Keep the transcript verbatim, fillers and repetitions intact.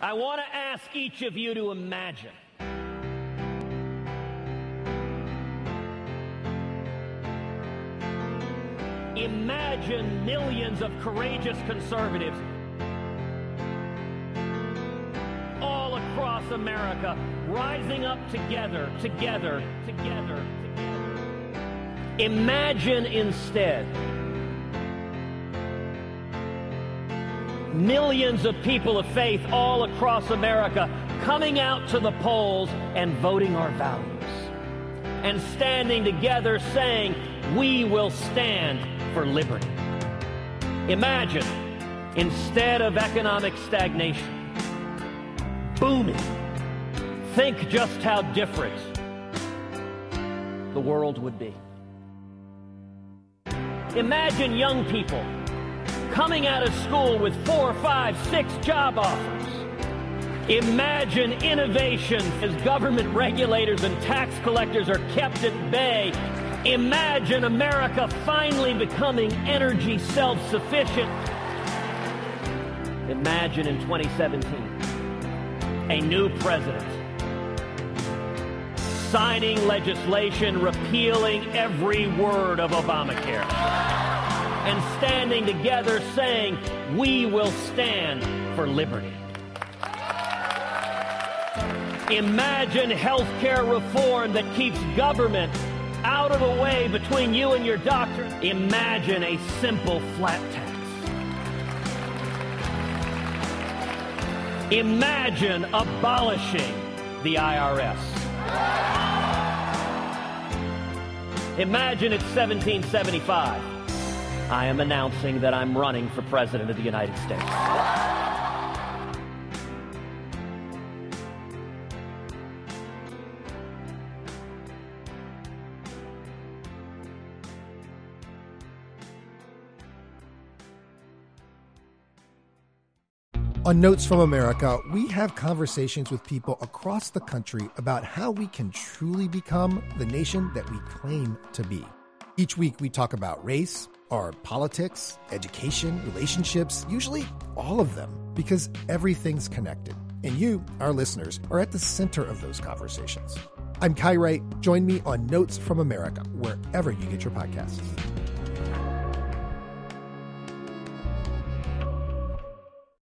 I want to ask each of you to imagine. Imagine millions of courageous conservatives all across America rising up together, together, together, together. Imagine instead millions of people of faith all across America coming out to the polls and voting our values and standing together saying, we will stand for liberty. Imagine, instead of economic stagnation, booming, think just how different the world would be. Imagine young people coming out of school with four, five, six job offers. Imagine innovation as government regulators and tax collectors are kept at bay. Imagine America finally becoming energy self-sufficient. Imagine in twenty seventeen, a new president signing legislation repealing every word of Obamacare and standing together saying, we will stand for liberty. Imagine health care reform that keeps government out of the way between you and your doctor. Imagine a simple flat tax. Imagine abolishing the I R S. Imagine it's seventeen seventy-five. I am announcing that I'm running for President of the United States. On Notes from America, we have conversations with people across the country about how we can truly become the nation that we claim to be. Each week, we talk about race, our politics, education, relationships, usually all of them, because everything's connected. And you, our listeners, are at the center of those conversations. I'm Kai Wright. Join me on Notes from America, wherever you get your podcasts.